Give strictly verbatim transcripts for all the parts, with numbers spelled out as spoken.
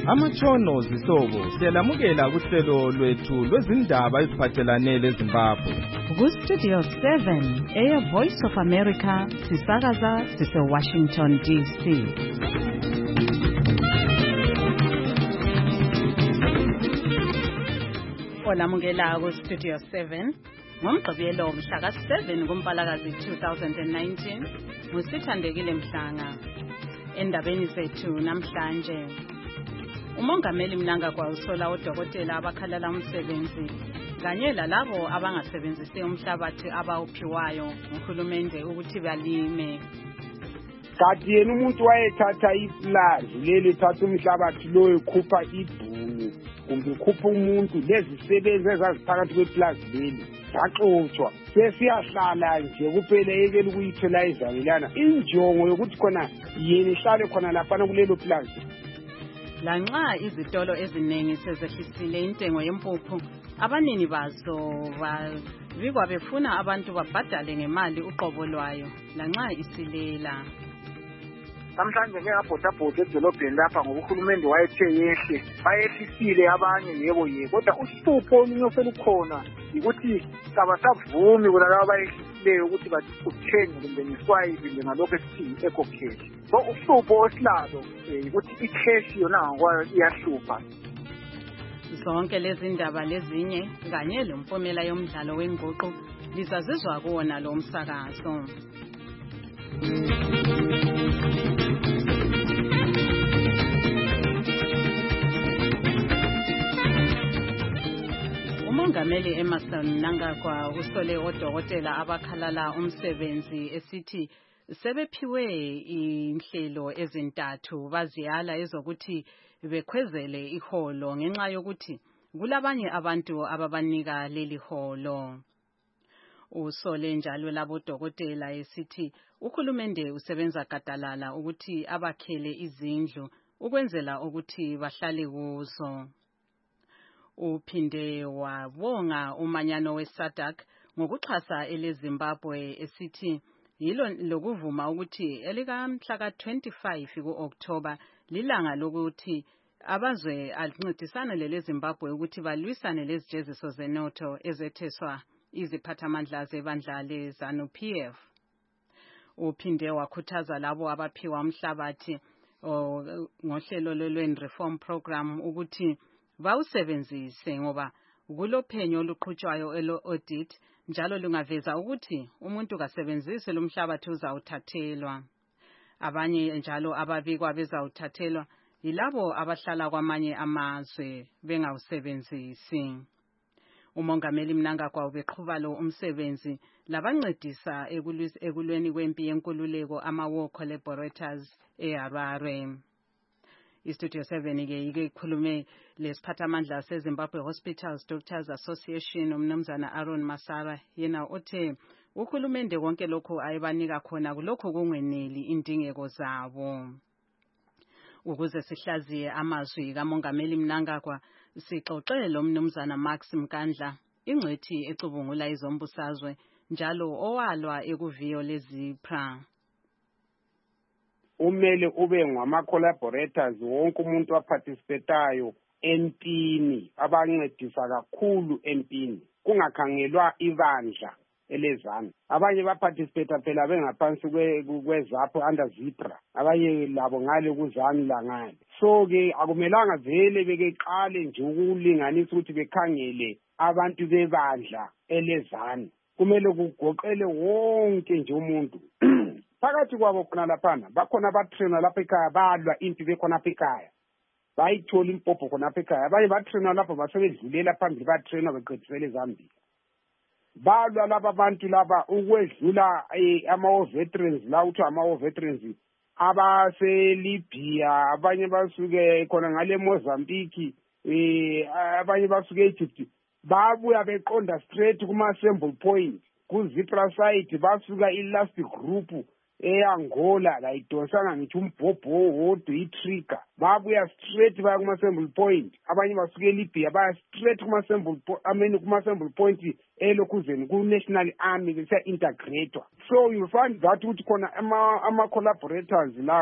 Amatshono zisobo siyalamukela kuhlelo lwethu lwezindaba eziphathelane leZimbabwe. Ku Studio seven, Air Voice of America, sisakaza sise Washington D C. Olamukela ku Studio seven. Ngomgqibelo mhla ka seven kuMpalakazi two thousand nineteen, musithandekile Mhlanga. Endabeni zethu namhlanje, uMongameli Mnangagwa usola odokotela abakhalala umsebenzi kanye lalabo abangasebenzisi umhlabathi abawuphiwayo nguhulumende ukuthi balime. Kanti yena umuntu wayethatha iplazi leli thatha umhlabathi lo ekhupha ibhunu kumbe ukhupha umuntu lezisebenzi ezaziphakathi kweplazi leli yaxoxwa sesiyahlala nje kuphela ekele ukuyithola lana injongo yokuthi khona yena ihlale khona lapha kulelo plazi. Lanxa izitolo eziningi sezehlisile intengo yempuphu, abanini bazo babikwa befuna abantu babhadale ngemali uqobo lwayo lanxa isilela. Namhlanje ngiyabhodabhoda edolobheni lapha ngoba uhulumende wayethe yehle bayehlisile abanye yebo yebo kodwa uhlupho olunye selukhona ukuthi abasavumi kulabo abayehlisile ukuthi bathenge kumbe ngiswayile ngalokho esithi eco cash. So uhlupho osilalo ukuthi icash yona ngokwayo iyahlupha. Zonke lezi ndaba lezinye kanye lempumela yomdlalo wenguqu lizazizwa kuona lo msakazo. uMongameli Emmerson Mnangagwa usole odokotela abakhalala umsebenzi esithi sebephiwe inhlelo ezintathu baziyala ezokuthi bekhwezele iholo ngenxa yokuthi kulabanye abantu ababanika leli holo. Usole njalo labo dokotela esithi uhulumende usebenza gadalala ukuthi abakhele izindlu ukwenzela ukuthi bahlale kuzo. Uphinde wabonga umanyano weSADC ngokuxhasa eleZimbabwe esithi yilo lokuvuma ukuthi elika mhla ka twenty-five kuOctober lilanga lokuthi abazwe ancedisana leleZimbabwe ukuthi balwisane lezijeziso zenotho ezetheswa iziphathamandla zebandla leZANU P F. Uphinde wakhuthaza labo abaphiwa umhlabathi ngohlelo lolweni reform program ukuthi bawusebenzise ngoba kulophenyo oluqhutshwayo elo audit njalo lungaveza ukuthi umuntu kasebenzise lo mhlabathi uzawuthathelwa. Abanye njalo ababikwa bezawuthathelwa yilabo abahlala kwamanye amazwe bengawusebenzisi. uMongameli Mnangagwa ubeqhuba lo umsebenzi labancedisa ekulweni kwempi yenkululeko ama-War Collaborators eHarare. iStudio seven ke ike ikhulume lesiphathamandla seZimbabwe Hospitals Doctors Association umnumzana Aaron Masara yena othe uhulumende konke lokho ayibanika khona kulokho kungeneli indingeko zabo. Ukuze sihlaziye amazwi kaMongameli Mnangagwa sixoxe lo mnumzana Max Mkandla ingcethi ecubungula izombusazwe njalo owalwa ekuviyo leZIPRA. Umele ube ngama collaborators wonke umuntu waparticipatayo empini abancedisa kakhulu empini kungakhangelwa ibandla elezana. Abanye baparticipate phela bengaphansi kwezapho under ZIPRA, abanye labo ngale kuzani la ngale. So ke akumelanga vele bekeqale nje ukulinganisa ukuthi bekhangele abantu bebandla elezana. Kumele kugoqele wonke nje umuntu. Phakathi kwabo khona laphana bakhona abatrainer lapha ekhaya balwa impi bekhona lapha ekhaya bayithola impopho khona lapha ekhaya abanye batrainer lapha basebedlulela phambili batrainer beqedisele eZambia balwa laba bantu laba ukwedlula ama veterans la uthi ama veterans abaseLibya abanye basuke khona ngale Mozambique eh abanye basuke eEgypt babuya beqonda straight kuma assembly point ku ZIPRA site basuka ilast group eAngola la idonsanga ngithi umbhobho wodwa itrigger babuya straight baya kuma assembly point abanye basuke eLibya baya straight kuma assembly ameni kuma assembly point elokuzeni ku National Army bese integrator. So you find that ukuthi khona ama ama collaborators lawa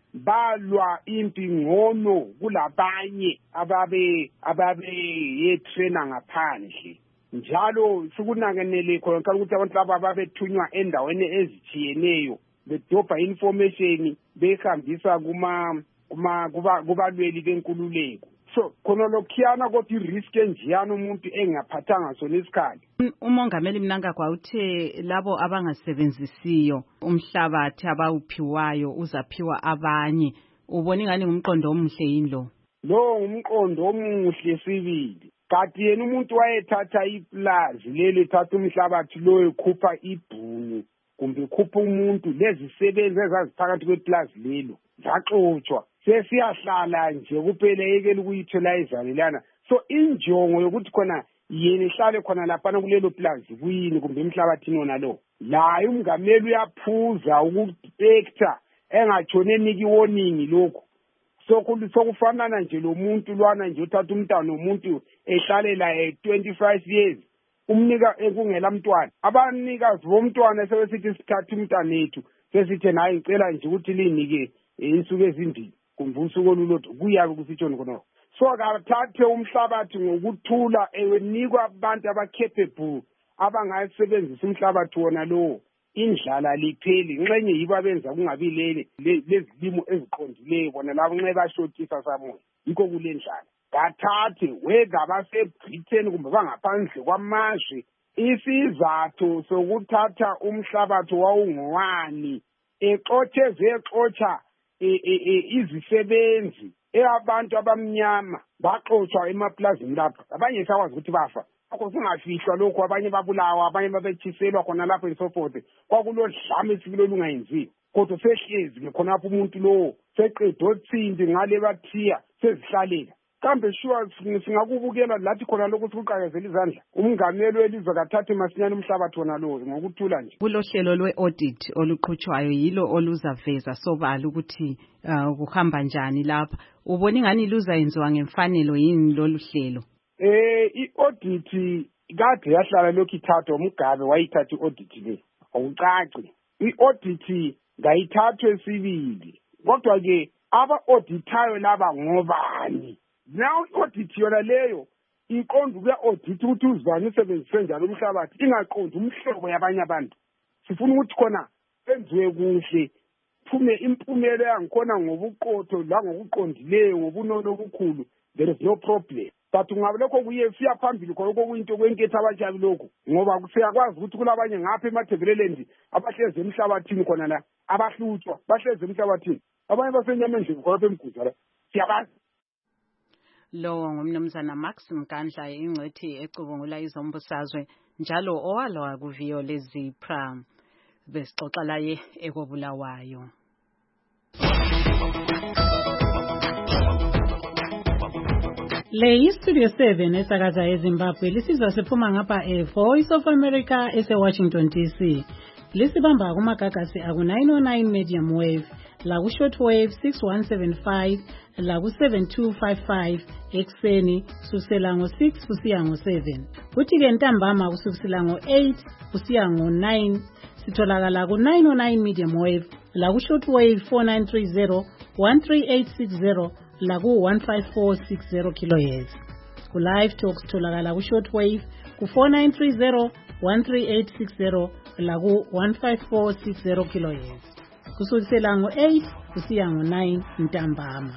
balwa impi ngcono kulabanye ababe ababe yetrainer ngaphandle njalo sikunakenele khona ukuthi abantu laba babethunywa endaweni ezithiyeneyo bedobha information behambisa kuma kuma kubalweli benkululeko. So khona lokhiyana kodwa i-risk enjiyana umuntu engaphathanga sona isikhathi. Umongameli Mnangagwa uthe labo abangasebenzisiyo umhlabathi abawuphiwayo uzaphiwa abanye. Ubona ingani ngumqondo omuhle yini lo? Lo ngumqondo omuhle sibili. Kanti yena umuntu wayethatha iplazi leli thatha umhlabathi lo ekhupha ibhunu kumbe ekhupha umuntu lezisebenzi ezaziphakathi kweplazi lelo zaxotshwa. Sesiyahlala nje kuphela yekela ukuyithola izalelana. So injongo yokuthi khona yena ihlale khona lapha kulelo plazi kuyini kumbe emhlabathini wona lo. La umngameli uyaphuza ukupector engatshone niki warning lokho. So sokufana nje lo muntu lwana nje uthatha umntwana umuntu ehlalela twenty-five years umnika ekungela mntwana. Abanikazi bomntwana sebesithi sithatha umntwana ethu sesithi naye ngicela nje ukuthi linike insuku ezimbili kumbe usuku olulodwa kuyabe kusitshoni khona. So akathathe umhlabathi ngokuthula enikwa abantu abacapable abangayisebenzisa umhlabathi wona lo. Indlala lipheli nxenye yibo abenza kungabi lele lezilimo eziqondileyo bona labo nxe bashotisa samoya yikho kule ndlala. Kathathe whether baseBritain kumbe bangaphandle kwamazwe isizathu sokuthatha umhlabathi wawungowani exotshe zexotsha izisebenzi eabantu abamnyama baxotsha emaplazini lapha abanye sakwazi ukuthi bafa. Akho singafihlwa lokho abanye babulawa abanye babethiselwa khona lapho eSofote kwakulodlame isikilo lungayenziwa kodwa sehlezi ke khona lapho umuntu lo seqedwe otsindi ngale bathiya sezihlalela. Kambe sure singakubukela lathi khona lokho sikuqakezela izandla umngameli welizwe kathathe masinyane umhlabathi wona lo ngokuthula nje. Kulohlelo lwe-audit oluqhutshwayo yilo oluzaveza sobala ukuthi kuhamba njani lapha. Ubona ingani luzayenziwa ngemfanelo yini lolu hlelo? Eh i-audit kade yahlala lokhu ithathwa uMgabe wayithatha i-audit le. Awucaci. I-audit ngayithathwe sibili. Kodwa ke aba-auditayo laba ngobani? Now i-audit yona leyo iqonda ukuya-audit ukuthi uzibani usebenzise njalo umhlabathi ingaqondi umhlobo yabanye abantu. Sifuna ukuthi khona enziwe kuhle phume impumela yangikhona ngobuqotho la ngokuqondileyo ngobunono obukhulu. There is no problem. But ungabe lokho kuye siya phambili khona kokuyinto kwenketha abatshabi lokho ngoba kusiyakwazi ukuthi kulabanye ngapha eMathebeleland abahleze emhlabathini khona la abahlutshwa bahleze emhlabathini abanye basenyameni nje khona emguza la siyabazi. Lo ngumnumzana Max Mkandla ingcethi ecubungula izombusazwe njalo owalwa kuviyo lezipra besixoxa laye ekobulawayo. Le iStudio seven esakaza eZimbabwe lisizwa siphuma ngapha eVoice of America ese-Washington D C. Lisibamba kumagagasi aku nine oh nine medium wave, laku shortwave six one seven five, laku seven two five five ekseni kusukela ngo six kusiya ngo seven. Kuthi ke ntambama kusukela ngo eight kusiya ngo nine sitholakala ku nine oh nine medium wave, laku shortwave four nine three zero, one three eight six zero, laku one five four six zero kilohertz. Ku live talks tholakala ku shortwave ku four nine three zero, one three eight six zero, laku one five four six zero kilohertz. Kusukela ngo eight kusiya ngo nine ntambama.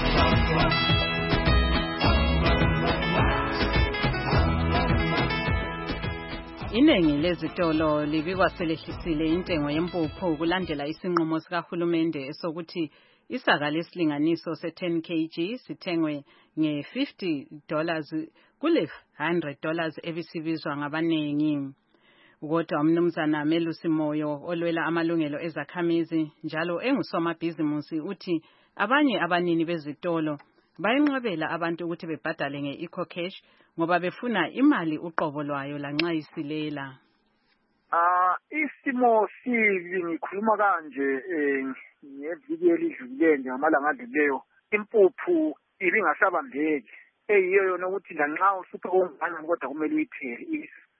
Inengi lezitolo libikwa selehlisile intengo yempuphu kulandela isinqumo sikahulumende esokuthi isaka lesilinganiso se ten kilograms sithengwe nge fifty dollars kule one hundred dollars ebisibizwa ngabanengi. Kodwa umnumzana Melusi Moyo olwela amalungelo ezakhamizi njalo engusomabhizimusi uthi abanye abanini bezitolo bayinqabela abantu ukuthi bebhadale nge-eco cash ngoba befuna imali uqobo lwayo lanxa isilela. Ah isimo sibi ngikhuluma kanje eh ngeviki elidlulileyo ngamalanga adluleyo impuphu ibingasabambeki eyiyo yona ukuthi lanxa usuphe ongana kodwa kumele uyithele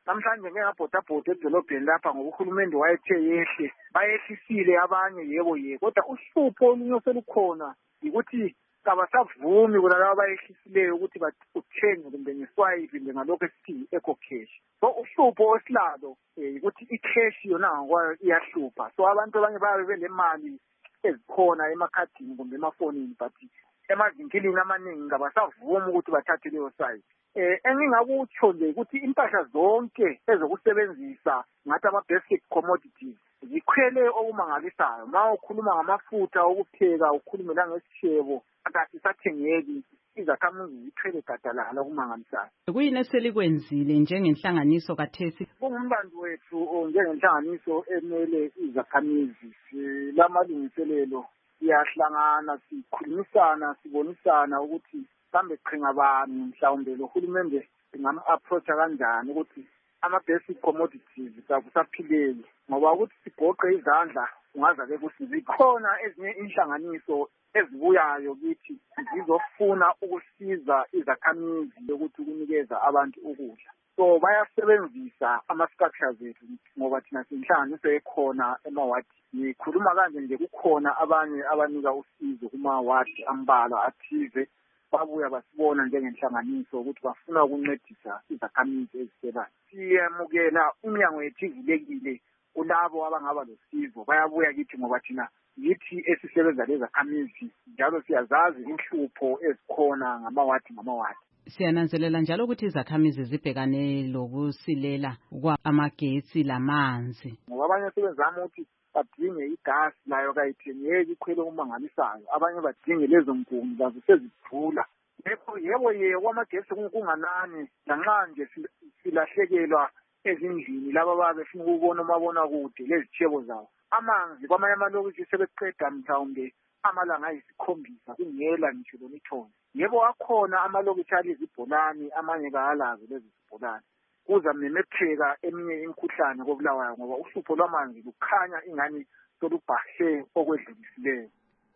namhlanje ngeke ngabhodabhoda edolobheni lapha ngoba uhulumende wayethe yehle bayehlisile abanye yebo ye kodwa uhlupho olunye oselukhona ukuthi kabasavumi kulabo abayehlisileyo ukuthi bathenge kumbe ngeswayipi kumbe ngalokho esithi eco cash. So uhlupho osilalo ukuthi i-cash yona ngokwayo iyahlupha. So abantu abanye bayabe belemali ezikhona emakhadini kumbe emafonini but emazinkilini amaningi kabasavumi ukuthi bathathe leyo site. Eh engingakutsho nje ukuthi impahla zonke ezokusebenzisa ngathi ama-basic commodities zikhwele okumangalisayo. Ma ukhuluma ngamafutha okupheka ukhulume langesishebo akathi sathengeki izakhamuzi zithwele gadalala okumangalisayo. Kuyini eselikwenzile njengenhlanganiso kathesi? Kungumlando wethu njengenhlanganiso emele izakhamizi lamalungiselelo siyahlangana sikhulumisana sibonisana ukuthi kambe qhinga bani mhlawumbe lo hulumende ngam-approach kanjani ukuthi ama-basic commodities kusaphileli ngoba ukuthi sigoqe izandla ungaza-ke ukuthi zikhona ezinye inhlanganiso ezibuyayo kithi zizofuna ukusiza izakhamizi ukuthi ukunikeza abantu ukudla. So bayasebenzisa ama-structures ethu ngoba thina sinhlanganiso ekhona emawadi. Ngikhuluma kanje nje kukhona abanye abanika usizo kumawadi ambalwa athize babuya basibona njengenhlanganiso ukuthi bafuna ukuncedisa izakhamizi eziselayo. Siyamukela umnyango wethu ivulekile kulabo abangaba losizo bayabuya kithi ngoba thina yithi esisebenza lezakhamizi njalo siyazazi inhlupho ezikhona ngamawadi ngamawadi. Siyananzelela njalo ukuthi izakhamizi zibhekane lokusilela kwamagetsi lamanzi. Ngoba abanye sebezama ukuthi badinge igasi nayo kayithengeki ikhwele kumangalisayo. Abanye badinge lezo nkuni zazo sezidlula. Yebo yebo ye kwamagesi kunganani lanxa nje silahlekelwa ezindlini laba babefuna ukubona umabona kude lezithebo zawo. Amanzi kwamanye amalokishi sebeqeda mhlawumbe amalanga ayisikhombisa kungela ngisho lomithoni. Yebo akhona amalokishi alizibholani amanye kalazi lezi zibholani. Kuza memetheka eminye imikhuhlane kobulawayo ngoba uhlupho lwamanzi lukhanya ingani solubhashe okwedlulisileyo.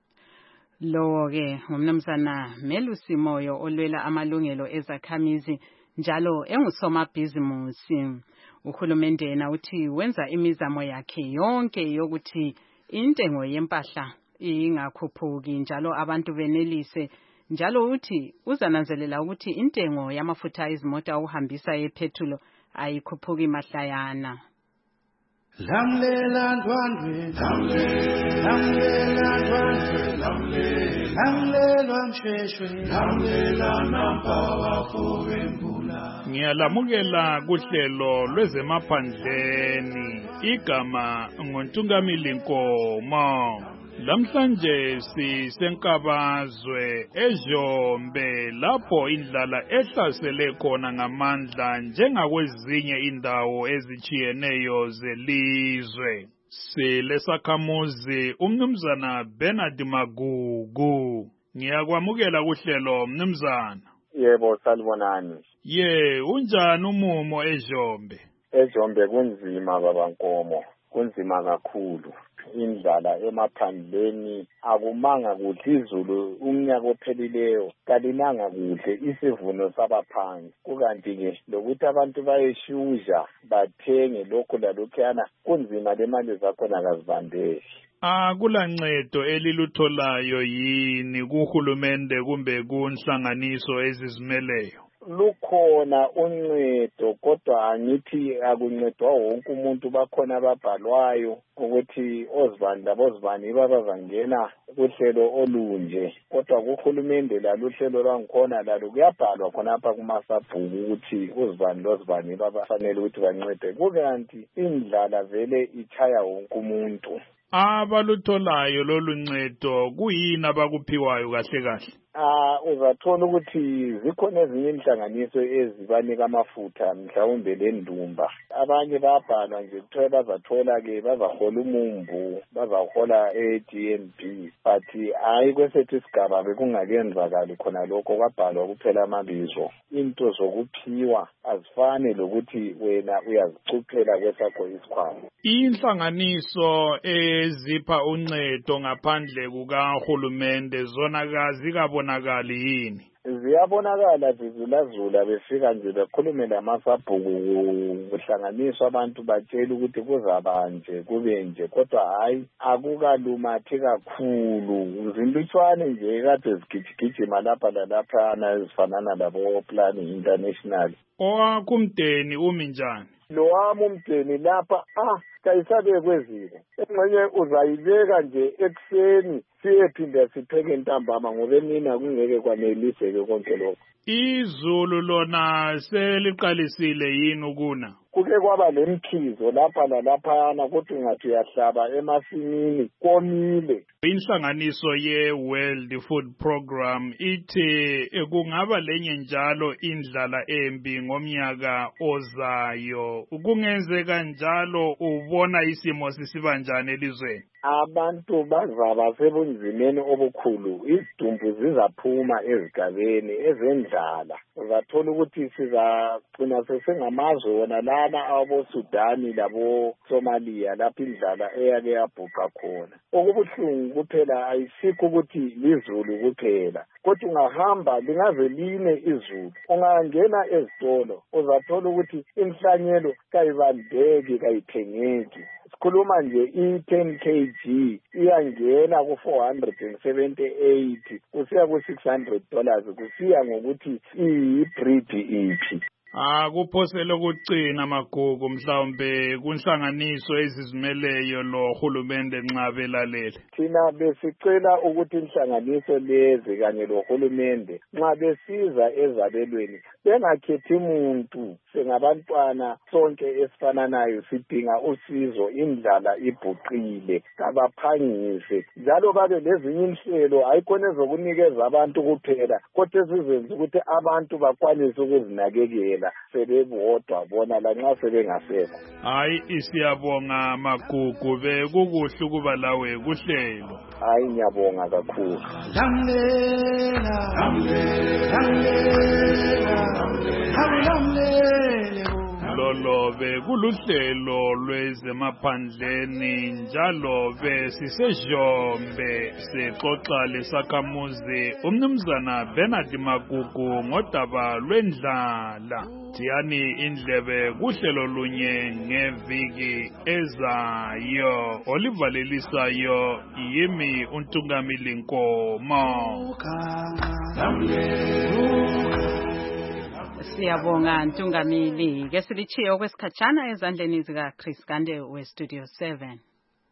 Lo-ke ngumnumzana Melusi Moyo olwela amalungelo ezakhamizi njalo engusomabhizimusi. Uhulumende yena uthi wenza imizamo yakhe yonke yokuthi intengo yempahla ingakhuphuki njalo abantu benelise. Njalo uthi uzananzelela ukuthi intengo yamafutha ezimota uhambisa yephethulo ayikhuphuki mahlayana. Lamlela ndwandwe lamlela ndwandwe lamlela msheshwe lamlela nampa wafo wembula. Ngiyalamukela kuhlelo lwezemaphandleni igama ngoNtungamili Nkomo. Lamhlanje sisenkabazwe eJombe lapho indlala ehlasele khona ngamandla njengakwezinye indawo ezichiyeneyo zelizwe. Silesakhamuzi umnumzana Bernard Magugu. Ngiyakwamukela kuhlelo mnumzana. Yebo salibonani. Ye unjani umumo eJombe? eJombe kunzima baba Nkomo, kunzima kakhulu. Indlala emaphandleni akumanga kuhle, izulu umnyaka ophelileyo kalinanga kuhle, isivuno sabaphansi. Kukanti ke lokuthi abantu bayeshusha bathenge lokho lalokhana kunzima, le mali zakhona kazibambeki. Akulancedo elilutholayo yini kuhulumende kumbe kunhlanganiso ezizimeleyo? Lukhona uncedo kodwa angithi akuncedwa wonke umuntu. Bakhona ababhalwayo ukuthi ozibani labozibani babazangena kuhlelo olunje, kodwa kuhulumende laluhlelo lwangikhona lalo kuyabhalwa khonapha kumasabhuku ukuthi uzibani lozibani babafanele ukuthi bancede. Kukanti indlala vele ichaya wonke umuntu. Abalutholayo lolu ncedo kuyini abakuphiwayo kahle kahle? Ah uzathola ukuthi zikhona ezinye inhlanganiso ezibanika amafutha mhlawumbe lendumba. Abanye babhalwa nje kuthiwa bazathola ke bazahola umumbu, bazahola e-D N B, but hayi kwesethu isigaba bekungakenzakali khona lokho, kwabhalwa kuphela amabizo. Into zokuphiwa azifani lokuthi wena uyazicuphela kwesakho isikhwama. Inhlanganiso e ezipha uncedo ngaphandle kukahulumende zona kazikabonakali yini? Ziyabonakala zizulazula befika nje bekhulume lamasabhuku kuhlanganiswa abantu batshela ukuthi kuzabanje kube nje kodwa hayi akukalumathi kakhulu zinlutshwane nje kade zigijigijima lapha lalaphana ezifanana labo Plan International. Owakumdeni umi njani? Lo wami umdeni lapha ah kayisabe kweziko engxenye uzayibeka nje ekseni siyephinda sipheke ntambama ngoba emina kungeke kwaneliseke konke lokho. Izulu lona seliqalisile yini ukuna? Kuke kwaba lemkhizo lapha lalaphana kodwa ungathi uyahlaba emasimini komile. Inhlanganiso ye-World Food Program ithi kungaba lenye njalo indlala embi ngomnyaka ozayo. Kungenzeka njalo ubona isimo sisiba njani elizweni? Abantu bazaba sebunzimeni obukhulu, izidumbu zizaphuma ezigabeni ezendlala. Uzathola ukuthi sizagcina sesengamazwe wona lana abo Sudani labo Somalia lapho indlala eyake yabhuqa khona. Okubuhlungu kuphela ayisikho ukuthi lizulu kuphela, kodwa ungahamba lingaze line izulu. Ungangena ezitolo uzathola ukuthi inhlanyelo kayibandeki kayithengeki. Sikhuluma nje i-ten kilograms iyangena ku-four hundred seventy-eight kusiya ku-six hundred dollars kusiya ngokuthi iyi-breed iphi. Ah kuphosele ukucina magugu mhlawumbe kunhlanganiso ezizimeleyo lo hulumende nxa belalele. Thina besicela ukuthi inhlanganiso lezi kanye lo hulumende nxa besiza ezabelweni bengakhethi umuntu, sengabantwana sonke esifananayo sidinga usizo, indlala ibhuqile, kabaphangise njalo babe lezinye inhlelo ayikhona ezokunikeza abantu kuphela kodwa sizenze ukuthi abantu bakwanise ukuzinakekela sebebodwa bona lanxa sebengasekho. Hayi isiyabonga magugu bekukuhle ukuba lawe kuhlelo. Hayi ngiyabonga kakhulu. Lamlela lamlela lamlela lolo bekuluhlelo lwezemaphandleni njalo besisejombe sexoxa lesakhamuzi umnumzana Bernard Magugu ngodaba lwendlala. Tiyani indlebe kuhlelo lunye ngeviki ezayo. Olivalelisayo yimi uNtungamili Nkomo. Siyabonga Ntungamili. Ke silichiye okwesikhatshana ezandleni zika Chris Gande we Studio seven.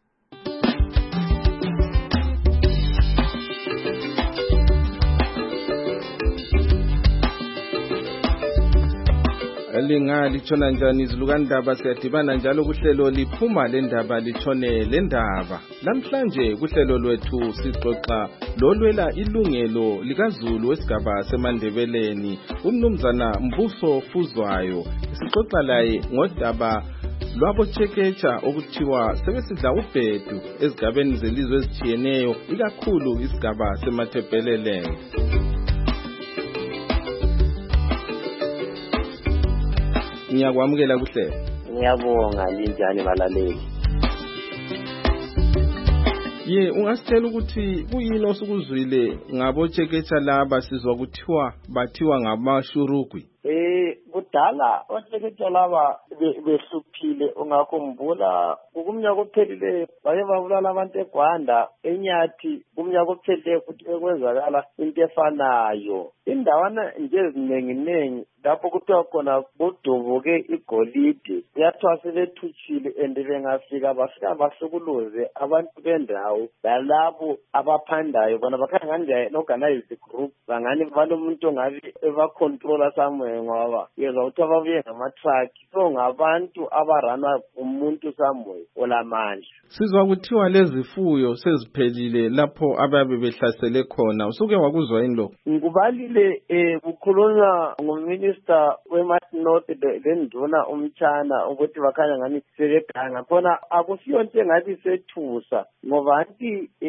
Linga litshona njani izilukandaba siyadibana njalo kuhlelo liphuma lendaba litshone lendaba. Namhlanje kuhlelo lwethu sixoxa lolwela ilungelo likaZulu wesigaba seMandebeleni umnumzana Mbuso Fuzwayo. Sixoxa laye ngodaba lwabotsheketsha okuthiwa sebesidla ubhedu ezigabeni zelizwe ezitshiyeneyo ikakhulu isigaba seMathebelele. Ngiyakwamukela kuhle. Ngiyabonga linjani balaleli. Ye ungasitshela ukuthi kuyini osukuzwile ngabotsheketsha laba sizwa kuthiwa bathiwa ngamashurugwi? Eh kudala otsheketsha laba behluphile ungakhumbula kumnyaka ophelile baye babulala abantu eGwanda eNyathi kumnyaka ophelile futhi ekwenzakala into efanayo. Indawana nje ezinenginengi lapho kuthiwa khona kudubuke igolide kuyathiwa sebethuthile and bengafika bafika bahlukuluze abantu bendawo lalabo abaphandayo bona bakhanga ngani organized group bangani balomuntu ongabe ebacontroller somewhere ngoba yezwa ukuthi ababuye ngama-truck so ngabantu abarana umuntu somewhere olamandla. Sizwa kuthiwa lezifuyo seziphelile lapho ababe behlasele khona usuke wakuzwa yini lokho? Ngikubalile eh kukhulunywa nguminister weMarch North lenduna umtshana ukuthi bakhanya ngani sebeganga khona akusiyo into engathi sethusa ngoba anti eh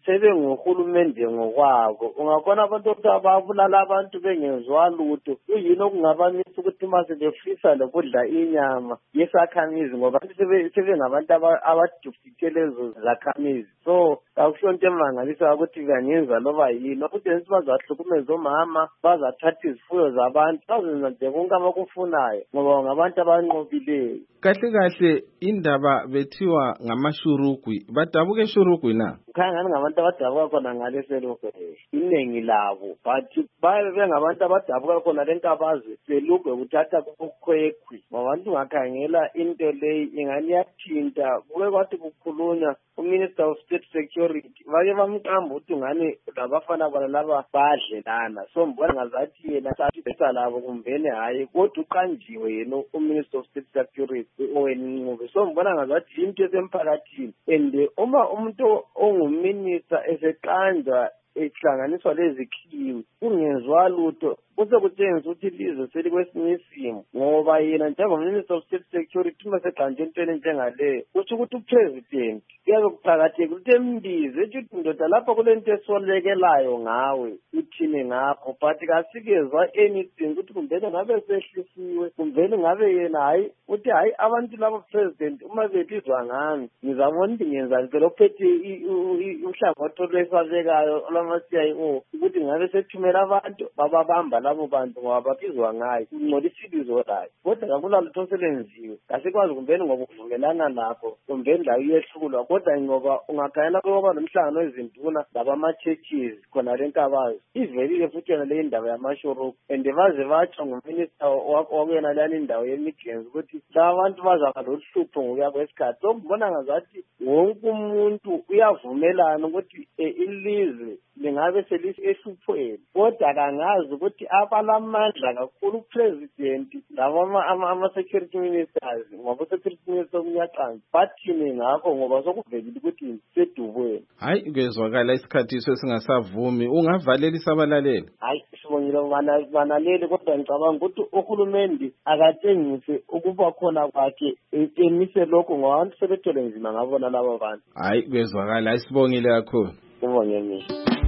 sebengohulumende ngokwabo. Ungabona abantu ukuthi ababulala abantu bengezwa lutho, kuyini okungabamisa ukuthi mase befisa lokudla inyama yesakhamizi ngoba sebengabantu abadufite lezo zakhamizi. So akusho into emangalisa ukuthi kanyenza loba yini ukuthi nje bazahlukumeza omama, bazathatha izifuyo zabantu, bazenza nje konke abakufunayo ngoba ngabantu abanqobileyo. Kahle kahle indaba bethiwa ngamashurugwi, badabuka eshurugwi na? Khangani ngabantu abadabuka khona ngale selokho iningi labo, but baye bengabantu abadabuka khona lenkabazi selugwe kuthatha kukhwekhwi. Abantu ngakhangela into leyi ingani yathinta kuke kwathi kukhulunywa uMinister of State Security bake bamqamba ukuthi ngani labafana bona laba badle lana. So mbona ngazathi yena sathi besa labo kumbene hayi kodwa uqanjiwe yena uMinister of State Security owenqube. So mbona ngazathi into esemphakathini and uma umuntu onguminister eseqanjwa ehlanganiswa lezikhiwo kungezwa lutho kuse kutshengisa ukuthi ilizwe selikwesinye isimo ngoba yena njengoMinister of State Security uma seqanje entweni njengaleyo kusho ukuthi upresident kuyabe kuphakathekile ukuthi embize ethi ndoda lapha kulento esolekelayo ngawe uthini ngapho but kasikezwa anything ukuthi kumbele ngabe sehlisiwe kumbele ngabe yena hayi uthi hayi abantu labo president uma belizwa ngami ngizabona ukuthi ngenza ngicela ukuphethe uhlangothi lwesabekayo lwama-C I O ukuthi ngabe sethumela abantu bababamba labo bantu ngoba babizwa ngayo ungcolisa ibizo layo kodwa kakula lutho selenziwe kasikwazi kumbeni ngoba ukuvumelana nakho kumbeni la uyehlulwa kodwa ngoba ungakhayela ngoba nomhlangano wezinduna labama-churches khona le nkabazi ivelile futhi yona le indaba yamashurugwi and baze batsho nguminister wakuyena lani indawo ye-Midlands ukuthi laba bantu bazaba lohlupho ngokuya kwesikhathi. So kubona ngazathi wonke umuntu uyavumelana ukuthi ilizwe lingabe selihluphweni kodwa kangazi ukuthi abalamandla kakhulu upresident laba ama-security ministers ngoba security minister umnyaqanzi bathini ngakho ngoba sokuvelile ukuthi sedubweni. Hayi kwezwakala isikhathi sesingasavumi ungavalela isabalaleli. Hayi sibongile banaleli kodwa ngicabanga ukuthi uhulumende akatshengise ukuba khona kwakhe emise lokho ngoba abantu sebethole nzima ngabona labo bantu. Hayi kwezwakala isibongile kakhulu. Sibonge mina.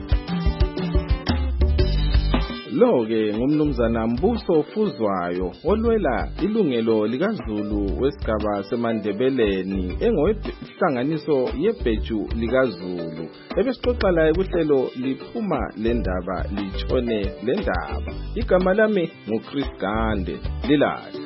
Lo-ke ngumnumzana Mbuso Fuzwayo olwela ilungelo likaZulu wesigaba seMandebeleni engowehlanganiso yebheju likaZulu. Ebesixoxa laye kuhlelo liphuma lendaba litshone lendaba. Igama lami nguChris Gande lilahle.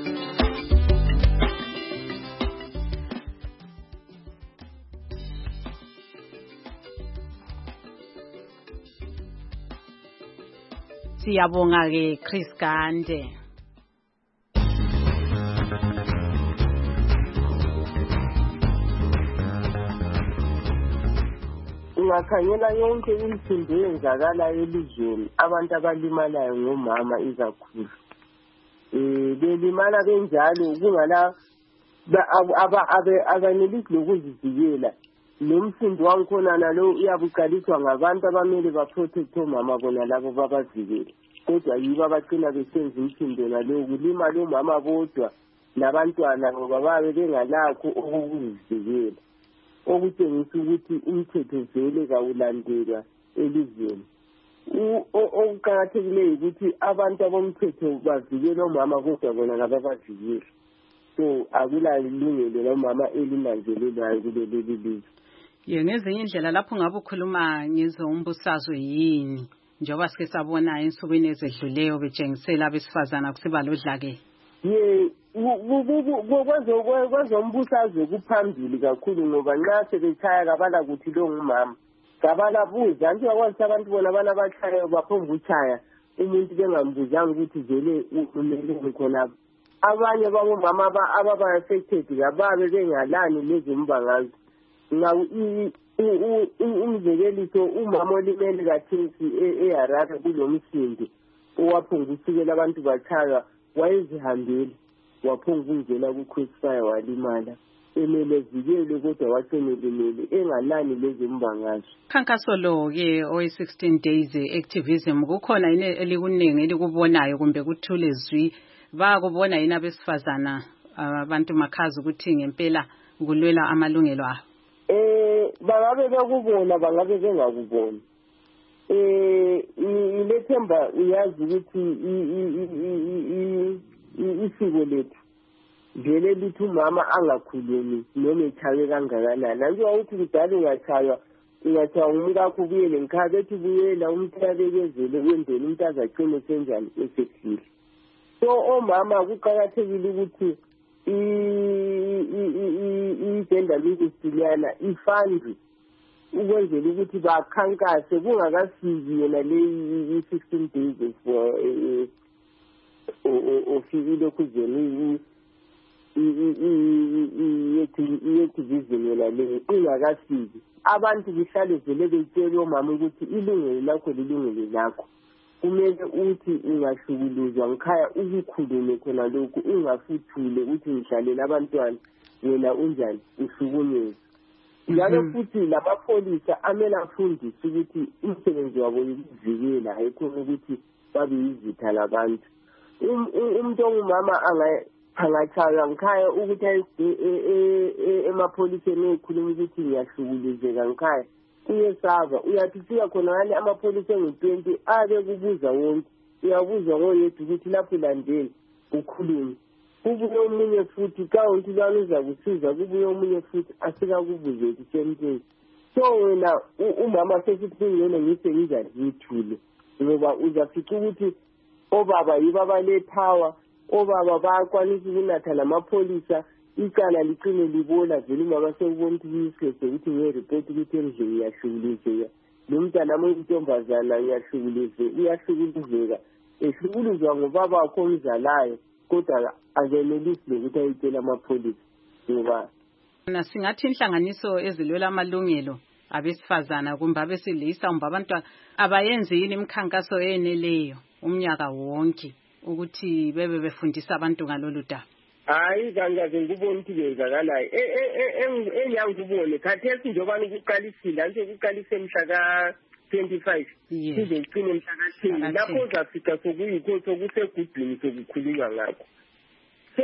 Siyabonga ke Chris Gande. Ungakhangela yonke imisindo eyenzakala elizweni abantu abalimalayo ngomama izakhulu. Eh belimala benjalo kungala abanelisi lokuzivikela. Nomsindo wangikhona nalo uyabuqaliswa ngabantu abamele baprotect omama bona labo babavikele kodwa yibo abacina besenza imsindo nalo kulima lo mama bodwa nabantwana ngoba babe bengalakho okuzivikela okutshengisa ukuthi umthetho vele kawulandelwa elizweni. Okuqakathekileyo ukuthi abantu abomthetho bavikele omama kodwa bona ngababavikele. So akula ilungelo lomama elinanzelelayo kuleli lizwe. Ye ngezinye indlela lapho ngabe ukhuluma ngezombusazwe yini njengoba sike sabona ensukwini ezedluleyo betshengisela abesifazana kusibalodla ke. Ye kwezombusazwe kuphambili kakhulu ngoba nxa sebechaya kabala kuthi lo ngumama kabala buza anti wakwazi abantu bona bana bachaya baphomba uchaya umuntu bengambuzanga ukuthi vele umele khona abanye bangomama ababa affected kababe bengalani lezimbangazo. Ngawu umzekeliso umama olimele kathesi eHarare kulomsindo owaphunga usikela abantu bachaya wayezihambele waphunga ungena ku-crossfire walimala emele vikele kodwa wasemelimele engalani lezimbangazo. Khankaso lo-ke oyi-sixteen days activism kukhona yini elikuningi elikubonayo kumbe kuthule zwi bakubona yini abesifazana abantu makhazi ukuthi ngempela kulwela amalungelo abo? eh bangabe bekubona bangabe bengakubona eh ilethemba uyazi ukuthi isiko lethu vele lithi umama angakhulumi noma echawe kangakanani anje ukuthi kudala ungachaywa ungathwa umkakho ubuyele ngikhaya ethi buyela umuntu abekezele wendele umuntu azagcine senjani esekhile so omama kuqakathekile ukuthi i-gender linguistiliyana ifundwe ukwenzela ukuthi bakhankase kungakafiki yona le i-sixteen days for ofikile kuzeni i-activism yona le ingakafiki abantu bihlale vele betshela omama ukuthi ilungelo lakho lilungelo lakho kumele uthi ungahlukuluzwa ngikhaya ukukhulume khona lokhu ungafuthule ukuthi ngihlalela abantwana wena unjani uhlukunyezwa njalo futhi lamapholisa amele afundise ukuthi umsebenzi wabo yikuvikela hayikhona ukuthi babe yizitha labantu umuntu ongumama angachaywa ngikhaya ukuthi emapholiseni ekhuluma ukuthi ngiyahlukuluzeka ngikhaya uyesaba uyathi fika khona ngale amapholisa ngu-twenty abe kubuza wonke uyabuza ngoyedwa ukuthi lapho landeni ukhulume kubuye omunye futhi kawonke lwana uza kusiza kubuye omunye futhi asikakubuze ukuthi semntweni so wena umama sesithi ngiyena ngise njani ngithule ngoba uzafica ukuthi obaba yibo abale-power obaba bayakwanisa ukunatha namapholisa icala licine libola vele umama sekubona ukuthi kuyisese ukuthi ngiyeripoti ukuthi endlini iyahlukuluzeka lo mntana oyintombazana ngiyahlukuluzeka uyahlukuluzeka ehlukuluzwa ngobaba wakho omzalayo kodwa akenelisi lokuthi ayitshela amapholisa ngoba singathi inhlanganiso ezilwela amalungelo abesifazana kumbe abesilisa kumbe abantu abayenzi yini imikhankaso eneleyo umnyaka wonke ukuthi bebe befundisa abantu ngalolu daba? Hayi kangaze ngibone ukuthi kwenzakalayo engiyangibone khathesi njengoba ukuqalisile anje kuqalise mhla ka twenty-five size ugcine mhla ka ten lapho uzafika sokuyikho sokusegudwini sokukhulunywa ngakho so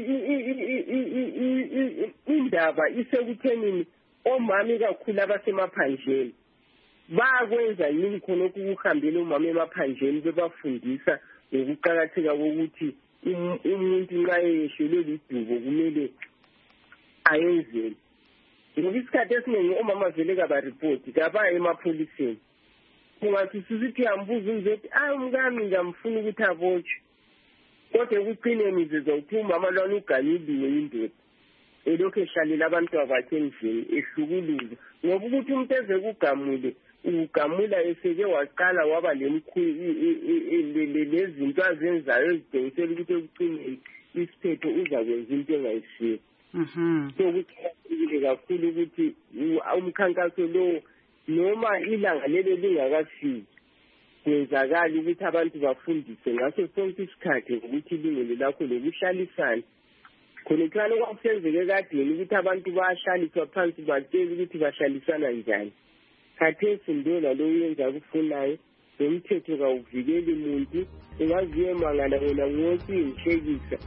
indaba isekuthenini omama kakhulu abasemaphandleni bakwenza yini khona ukuhambela umama emaphandleni bebafundisa ngokuqakatheka kokuthi umuntu nxa eyeshelwe lidubo kumele ayenzele ngoba isikhathi esiningi omama vele kabaripoti kabaye emapholiseni kungathi sizithi yambuza umzethi ayi umkami ngamfuna ukuthi abotshwe kodwa ekuqineni zizwa ukuthi umama lwana uganyiliwe yindoda elokhu ehlalela abantwana bakhe endlini ehlukuluza ngoba ukuthi umuntu eze kugamule ugamula eseke waqala waba lezinto azenzayo ezidingisela ukuthi ekuqineni isiphetho uzakwenza into engayisiyo so kuqakathekile kakhulu ukuthi umkhankaso lo noma ilanga lelo lingakafiki kwenzakala ukuthi abantu bafundise ngaso sonke isikhathi ukuthi ilungelo lakho lokuhlalisana khonekana kwakusenzeke kadeni ukuthi abantu bayahlaliswa phansi batshela ukuthi bahlalisana njani khathesi ndona lo uyenza kufunayo nomthetho kawuvikeli muntu ungaziye mangala wena ngonke inhlekisa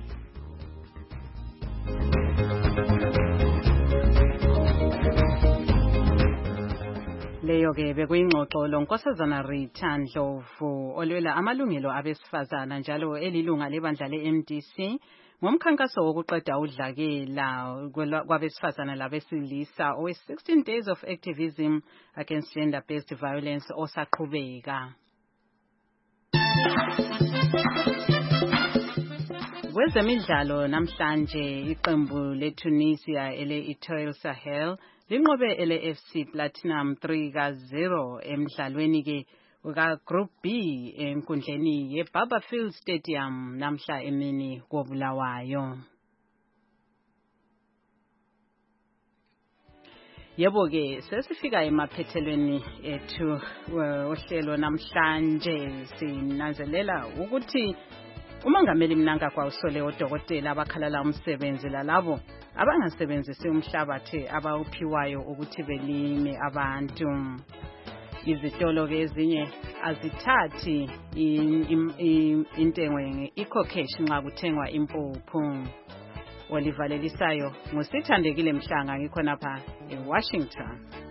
leyo ke bekuyingxoxo lonkosazana Rita Ndlovu olwela amalungelo abesifazana njalo elilunga lebandla le-M D C ngomkhankaso wokuqeda udlakela kwabesifazana labesilisa owe sixteen days of activism against gender-based violence osaqhubeka. Kwezemidlalo namhlanje iqembu leTunisia ele-Etoile Sahel linqobe ele-F C Platinum three ka zero emidlalweni ke ka Group B enkundleni ye-Barberfield Stadium namhla emini koBulawayo. Yebo ke sesifika emaphethelweni ethu ohlelo namhlanje sinanzelela ukuthi uMongameli Mnangagwa usole odokotela abakhalala umsebenzi lalabo abangasebenzisi umhlabathi abawuphiwayo ukuthi belime abantu. Izitolo ke ezinye azithathi intengo ye-eco-cash nxa kuthengwa impuphu. Olivalelisayo ngusithandekile Mhlanga ngikhona pha eWashington.